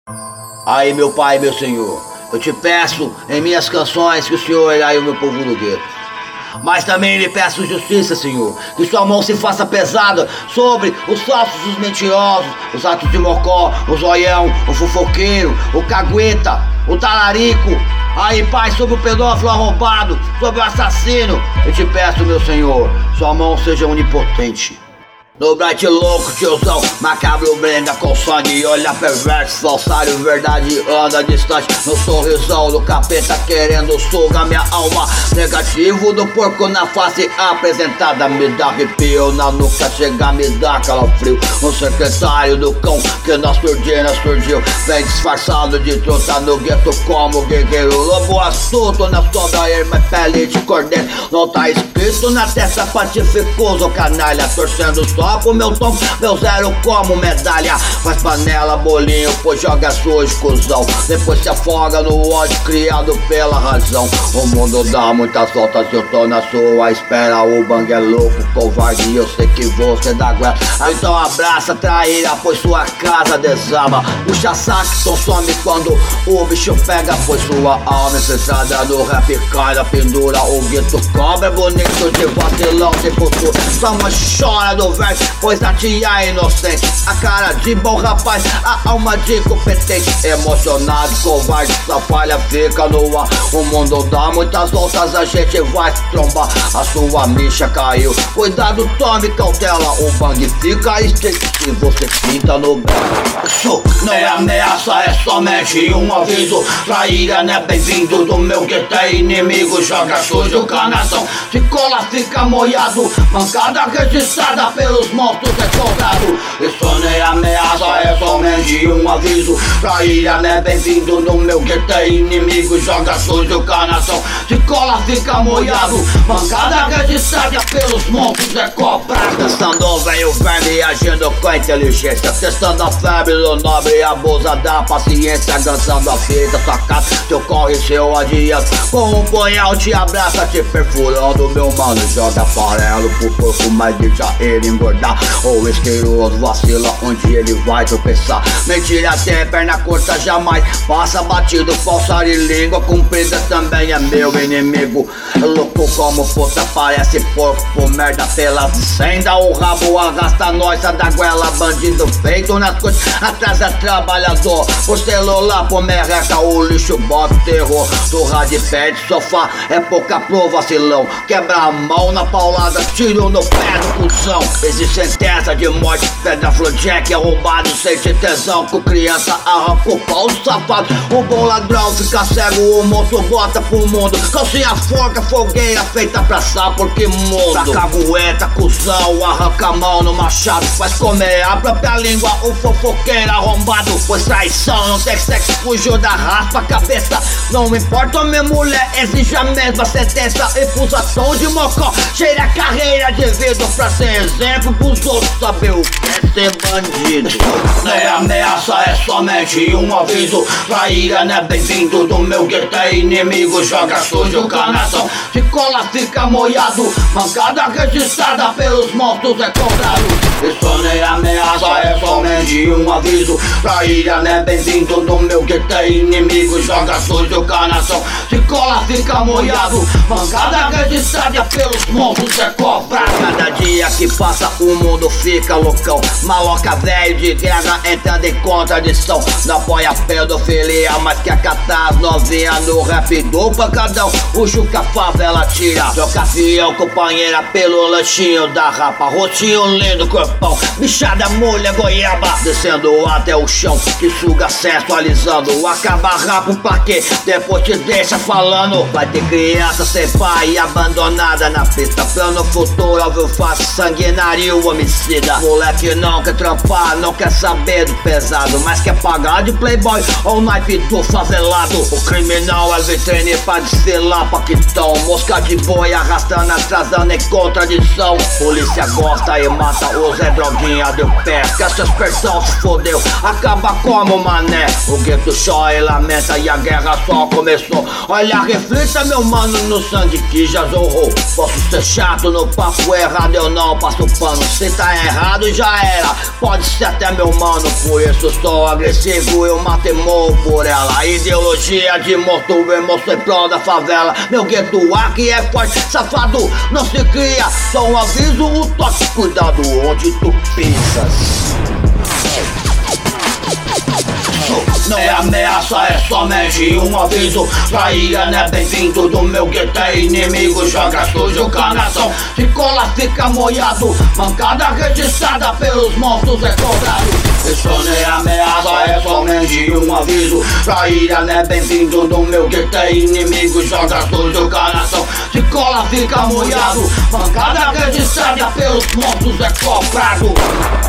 Aí, meu Pai, meu Senhor, eu te peço em minhas canções que o Senhor irá o meu povo no gueto. Mas também lhe peço justiça, Senhor, que sua mão se faça pesada sobre os falsos, os mentirosos, os atos de mocó, o zoião, o fofoqueiro, o cagueta, o talarico. Aí, Pai, sobre o pedófilo arrombado, sobre o assassino, eu te peço, meu Senhor, sua mão seja onipotente. No bright louco, tiozão, macabro brenda com sangue, olha perverso, falsário, verdade anda distante. No sorrisão do capeta querendo sugar minha alma. Negativo do porco na face apresentada, me dá arrepio na nuca, chega me dá calafrio. O secretário do cão que nas turdinas surgiu, vem disfarçado de truta no gueto como guerreiro. Lobo astuto na sombra, irmã, pele de cordeiro. Não tá escrito na testa patificoso, canalha, torcendo só pro meu tom, meu zero como medalha. Faz panela, bolinho, pois joga sujo, cuzão. Depois se afoga no ódio criado pela razão. O mundo dá muitas voltas, eu tô na sua espera. O bang é louco, covarde, eu sei que você dá guerra. Então abraça, traíra, pois sua casa desaba. Puxa saco, então some quando o bicho pega, pois sua alma infiltrada no rap cai na pendura. O gueto cobra bonito de vacilão, sem futuro. Só uma chora do verso, pois a tia é inocente, a cara de bom rapaz, a alma de competente. Emocionado, covarde, sua falha fica no ar. O mundo dá muitas voltas, a gente vai se trombar. A sua micha caiu, cuidado, tome cautela. O bang fica estreito se você pinta no isso não é ameaça, é somente um aviso. Traíra não é bem-vindo do meu gueto, é inimigo. Joga sujo, canação, se cola fica molhado. Mancada registrada pelos monstros é cobrado. Isso nem ameaça, é somente um aviso. Traíra não é bem-vindo no meu gueto, é inimigo. Joga sujo, canação, se cola fica molhado. Mancada registrada pelos monstros é cobrado. Testando o velho verme agindo com inteligência, testando a febre do nobre e abusa da paciência. Dançando a fita, sua casa, seu corre, seu adiante. Com um punhal te abraça, te perfurando, meu mano. Joga farelo pro porco, mas deixa ele engordar. O asqueroso vacila onde ele vai tropeçar. Mentira tem perna curta, jamais passa batido. Falsa de língua comprida também é meu inimigo. Louco como puta, parece porco, merda pela senda. O rabo arrasta nós, sai da goela, bandido feito nas coisas. Atrasa trabalhador, o celular por merreca, o lixo bota terror. Turra de pé de sofá, é pouca pro vacilão. Quebra a mão na paulada, tiro no pé do cuzão. Existe sentença de morte, pedra florjack é roubado sem ter tesão. Com criança arranca o pau do safado. O bom ladrão fica cego, o moço bota pro mundo. Calcinha forca, fogueira feita pra sapo, que mundo. Da cagueta, cuzão, arranca a mão no machado. Faz comer a própria língua, o fofoqueiro arrombado. Pois traição não tem sexo, fugiu da raspa a cabeça. Não importa homem mulher, exige a mesma sentença. Impulsação de mocó, cheira a carreira de vida pra ser exemplo pros outros saber o que é ser bandido. Não é ameaça, é somente um aviso. Traíra não é bem-vindo do meu gueto, é inimigo. Joga sujo, canação, se cola fica molhado. Mancada registrada pelos monstros é cobrado. Isso nem é ameaça, é somente um aviso. Traíra não é bem-vindo do meu gueto, é inimigo. Joga sujo, canação, se cola fica molhado. Mancada registrada pelos monstros é cobrado. Cada dia que passa o mundo fica loucão. Maloca velho de guerra entrando em contradição. Não apoia pedofilia, mas quer catar as novinhas no rap do pancadão. O Juca favela tira, troca fiel companheira pelo lanchinho da rapa. Rostinho lindo, corpão, bichada mulher goiaba. Descendo até o chão, que suga sensualizando. Acaba rabo pra quê? Depois te deixa falando. Vai ter criança sem pai abandonada na pista. Plano futuro, óbvio, fácil, sanguinário, homicida. Moleque não quer trampar, não quer saber do pesado, mas quer pagar de playboy ou naipe do favelado. O criminal é vitrine pra desfilar paquitão. Mosca de boi arrastando, atrasando em contradição. Polícia gosta e mata os Deus é droguinha, deu pé, que essa expressão se fodeu. Acaba como mané, o gueto chora e lamenta e a guerra só começou. Olha, reflita meu mano no sangue que já zorrou. Posso ser chato no papo errado, eu não passo pano. Se tá errado já era, pode ser até meu mano. Por isso sou agressivo, eu mato e morro por ela. Ideologia de morto, emoção em prol da favela. Meu gueto aqui é forte, safado, não se cria. Só um aviso, o toque, cuidado onde tu pisas. Não é ameaça, é somente um aviso. Traíra não é bem-vindo, do meu gueto é inimigo. Joga sujo com a nação, se cola fica molhado. Mancada registrada pelos monstros é cobrado. Isso não é ameaça, é somente um aviso. Traíra não é bem-vindo, do meu gueto é inimigo. Joga sujo com a nação, se cola fica molhado. Mancada registrada pelos monstros é cobrado.